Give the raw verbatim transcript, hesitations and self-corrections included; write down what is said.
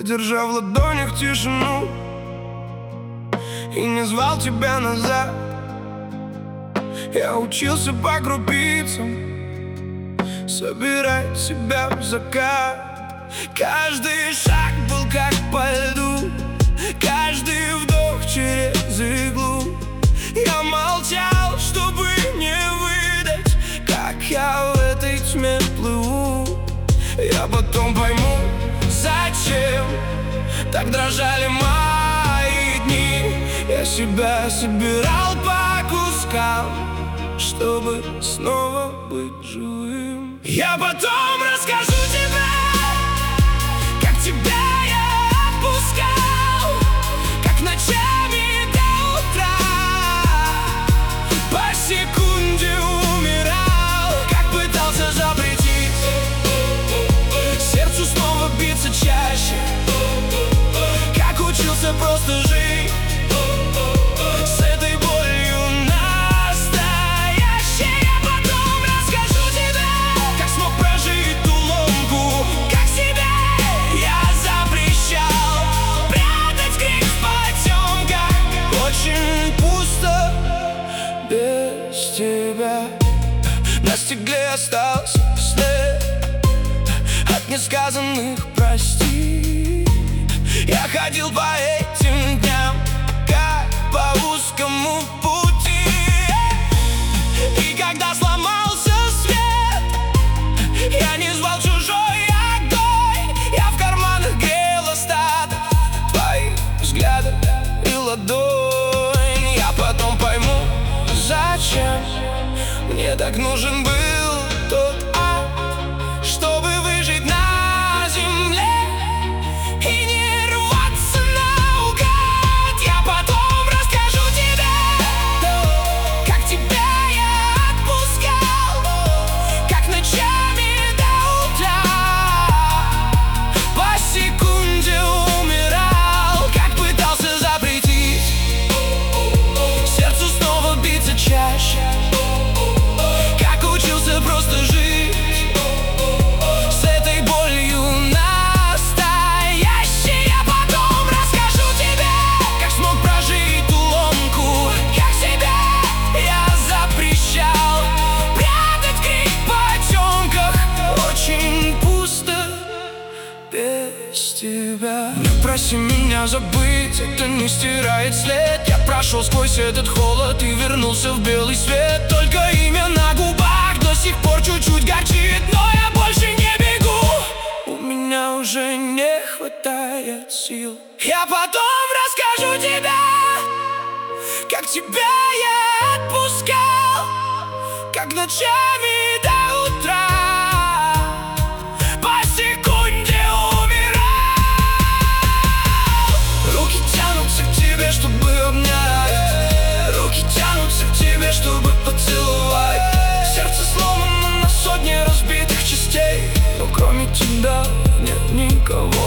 держа в ладонях тишину и не звал тебя назад. Я учился по крупицам собирать себя в закат. Каждый шаг был как по льду, каждый вдох через иглу. Я молчал, чтобы не выдать, как я в этой тьме плыву. Я потом пойму, зачем так дрожали мои дни. Я себя собирал по кускам, чтобы снова быть живым. Я потом расскажу тебе, как тебя я отпускал, как ночами до утра по секунде умирал, как пытался запретить сердцу снова биться чаще, как учился просто жить с этой болью настоящей. Я потом расскажу тебе, как смог прожить ту ломку, как себе я запрещал прятать крик в потемках. Очень пусто без тебя. На стекле остался след от несказанных прости. Я ходил по этим дням как по узкому пути. И когда сломался свет, я не звал чужой огонь. Я в карманах грел остаток твоих взглядов и ладонь. Я потом пойму, зачем мне так нужен был тот ад, чтобы выжить на земле и не рваться наугад. Я потом расскажу тебе, как тебя я отпускал, как ночами до утра по секунде умирал, как пытался запретить сердцу снова биться чаще, как учился просто жить с этой болью настоящей. Я потом расскажу тебе, как смог прожить ту ломку, как себе я запрещал прятать крик в потемках. Очень пусто без тебя. Не проси меня забыть, это не стирает след. Я прошел сквозь этот холод и вернулся в белый свет. Только имя на губах до сих пор чуть-чуть горчит, но я больше не бегу, у меня уже не хватает сил. Я потом расскажу тебе, как тебя я отпускал, как ночами до утра по секунде умирал. Руки тянутся к тебе, чтобы обнять, руки тянутся к тебе, чтобы поцеловать. Сердце сломано на сотни разбитых частей, но кроме тебя нет никого.